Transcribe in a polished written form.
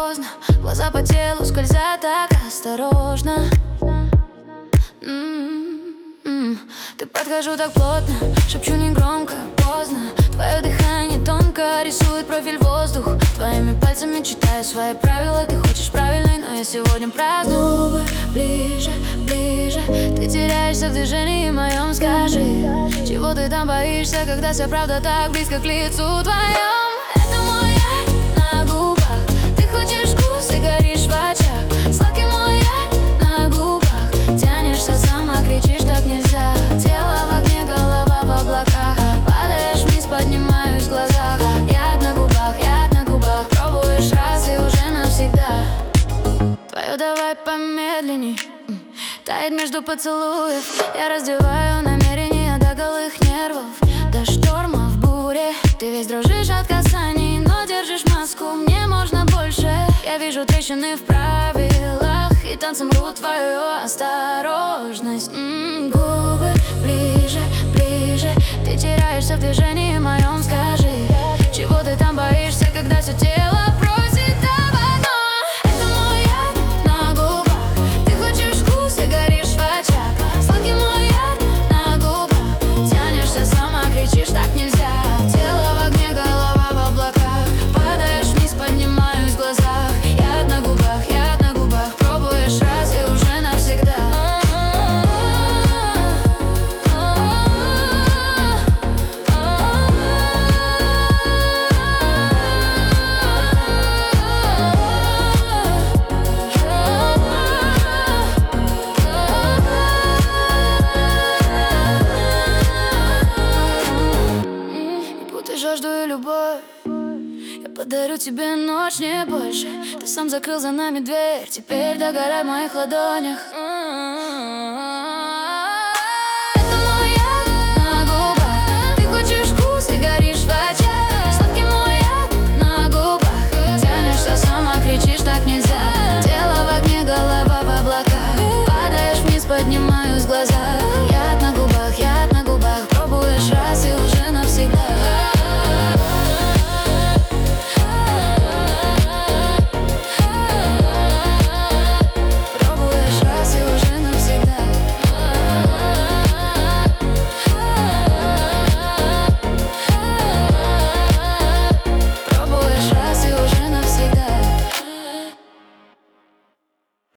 поздно. Глаза по телу скользят так осторожно. Ты подхожу так плотно, шепчу негромко, поздно. Твое дыхание тонко рисует профиль воздух. Твоими пальцами читаю свои правила. Ты хочешь правильный, но я сегодня праздную. Губы ближе, ближе. Ты теряешься в движении моем. Скажи, чего ты там боишься, когда вся правда так близко к лицу твоем? Это мой яд на губах. Ты хочешь вкус и горишь в очах. Сладкий мой яд на губах. Тянешься сама, кричишь, так нельзя. Тело в огне, голова в облаках. Падаешь вниз, поднимаюсь в глазах. Яд на губах. Пробуешь раз и уже навсегда. Твое давай помедленней. Тает между поцелуев. Я раздеваю намерения до голых нервов. До шторма в буре. Ты весь дрожишь от касаний, но держишь маску. Мне можно больше. Я вижу трещины в правилах, и танцем рвут твою осторожность. Губы ближе, ближе. Ты теряешься в движении моем. Скажи, чего ты там боишься, когда все тело просит об одном? Это мой яд на губах. Ты хочешь вкус и горишь в очах. Сладкий мой яд на губах. Тянешься сама, кричишь, так нельзя. Тело в огне, голова в облаках. Падаешь вниз, поднимаюсь в глазах. Яд на губах. Пробуешь раз и уже навсегда. Ты жажду и любовь. Я подарю тебе ночь, не больше. Ты сам закрыл за нами дверь. Теперь догорай в моих ладонях.